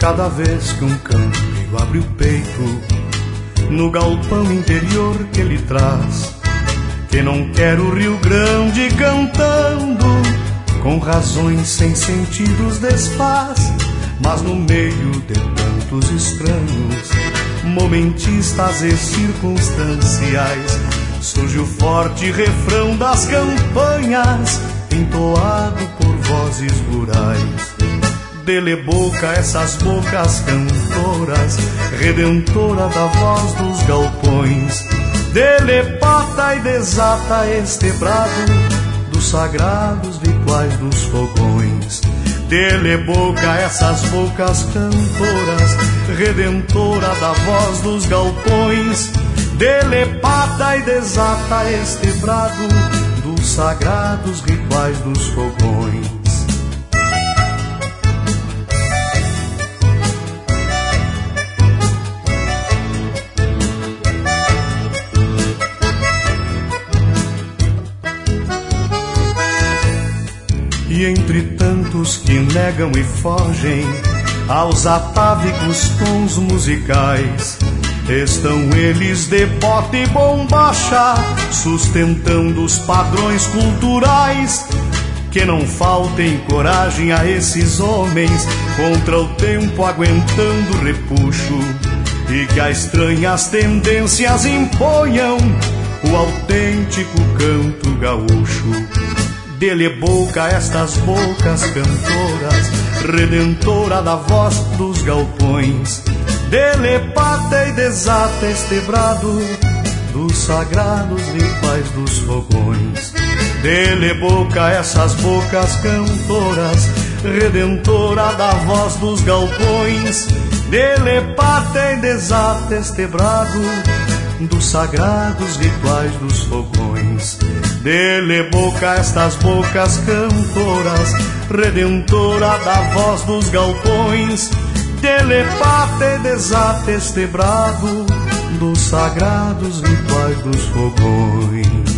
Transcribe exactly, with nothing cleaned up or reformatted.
cada vez que um campeiro abre o peito no galpão interior que ele traz, que não quer o Rio Grande cantando, com razões sem sentidos desfaz, mas no meio de tantos estranhos, momentistas e circunstanciais, surge o forte refrão das campanhas, entoado por vozes rurais. Dele boca essas bocas cantoras, redentora da voz dos galpões, dele pata e desata este brado dos sagrados rituais dos fogões. Dele boca essas bocas cantoras, redentora da voz dos galpões, dele pata e desata este brado dos sagrados rituais dos fogões. E entre tantos que negam e fogem aos atávicos tons musicais, estão eles de bote e bombacha, sustentando os padrões culturais. Que não faltem coragem a esses homens, contra o tempo aguentando o repuxo, e que a estranhas tendências imponham o autêntico canto gaúcho. Dele boca estas bocas cantoras, redentora da voz dos galpões, dele pata e desata este brado dos sagrados rituais dos fogões. Dele boca essas bocas cantoras, redentora da voz dos galpões, dele pata e desata este brado dos sagrados rituais dos fogões. Dele boca estas bocas cantoras, redentora da voz dos galpões, dele pata e desata este brado dos sagrados rituais dos fogões.